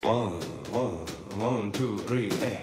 One, one, one, two, three, hey.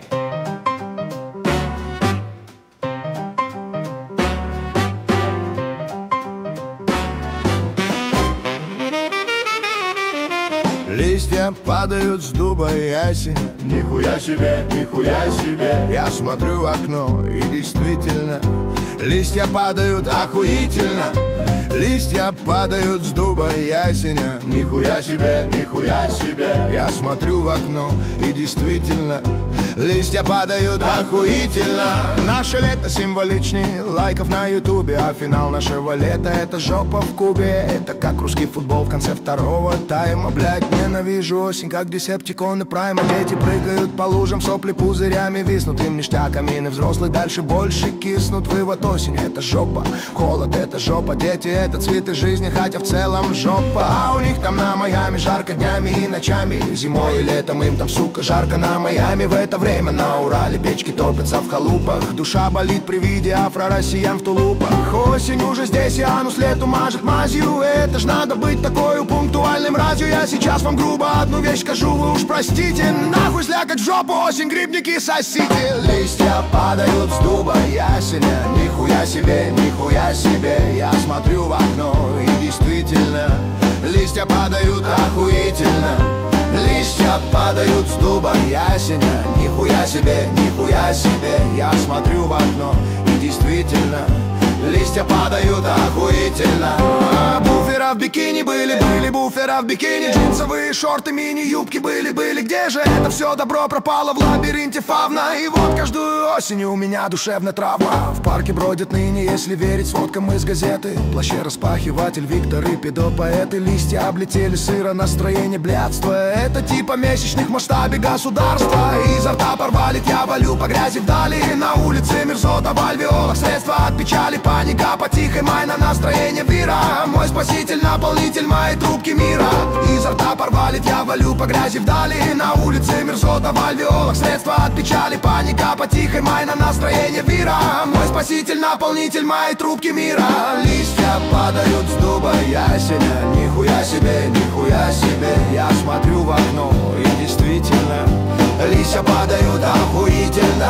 Листья падают с дуба и ясень. Нихуя себе, нихуя себе. Я смотрю в окно и действительно листья падают охуительно. Листья падают с дуба и ясеня. Нихуя себе, нихуя себе. Я смотрю в окно и действительно листья падают охуительно. Наше лето символичнее лайков на ютубе, а финал нашего лета — это жопа в кубе. Это как русский футбол в конце второго тайма. Блять, ненавижу осень, как десептиконы прайма. Дети прыгают по лужам, сопли пузырями виснут. Им ништяк, камины взрослые дальше больше киснут. Вывод: осень — это жопа, холод — это жопа, дети — это цветы жизни, хотя в целом жопа. А у них там на Майами жарко днями и ночами. Зимой и летом им там, сука, жарко на Майами. В это время на Урале печки топятся в халупах. Душа болит при виде афро-россиян в тулупах. Осень уже здесь, и анус лету мажет мазью. Это ж надо быть такой пунктуальным разью. Я сейчас вам грубо одну вещь скажу, вы уж простите. Нахуй зля как в жопу осень, грибники сосите. Листья падают с дуба ясеня. Нихуя себе, нихуя себе. Я смотрю в окно и действительно листья падают охуительно. Листья падают с дуба ясеня. Нихуя себе, нихуя себе. Я смотрю в окно и действительно листья падают охуительно. Буфера в бикини были буфера в бикини. Джинсовые шорты, мини-юбки были. Где же это все добро пропало в лабиринте фавна? И вот каждую осень у меня душевная травма. В парке бродят ныне, если верить сводкам из газеты, плаще распахиватель, Виктор и педопоэты. Листья облетели сыро, настроение блядство. Это типа месячных в масштабе государства. Изо рта порвали, я валю по грязи вдали. На улице мерзота в альвеолах, средства от печали, паника по тихой май на настроение вира. Мой спаситель, наполнитель моей трубки мира. Изо рта порвали, я валю по грязи вдали. На улице мерзота в альвеолах, средства от печали, паника по тихой май на настроение вира. Мой спаситель, наполнитель моей трубки мира. Листья падают с дуба ясеня. Нихуя себе, нихуя себе. Я смотрю в окно и действительно листья падают охуительно.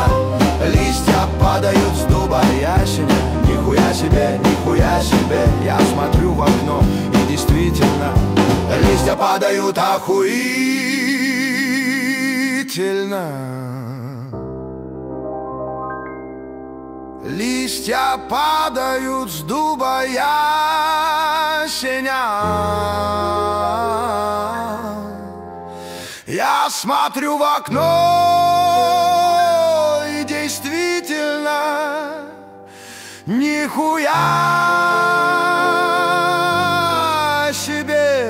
Листья падают с дуба ясеня. Нихуя себе, нихуя себе. Я смотрю в окно и действительно листья падают охуительно. Листья падают с дуба ясеня. Я смотрю в окно и действительно нихуя себе,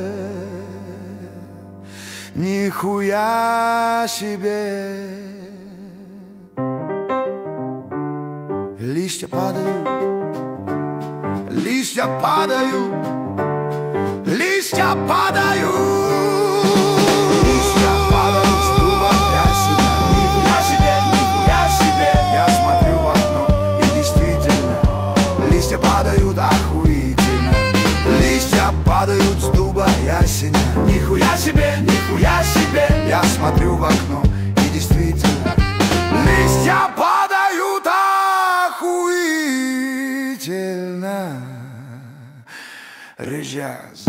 нихуя себе. Листья падают, листья падают, листья падают. Падают охуительно. Листья падают с дуба ясеня. Нихуя себе, нихуя себе. Я смотрю в окно и действительно листья падают охуительно. Режаз.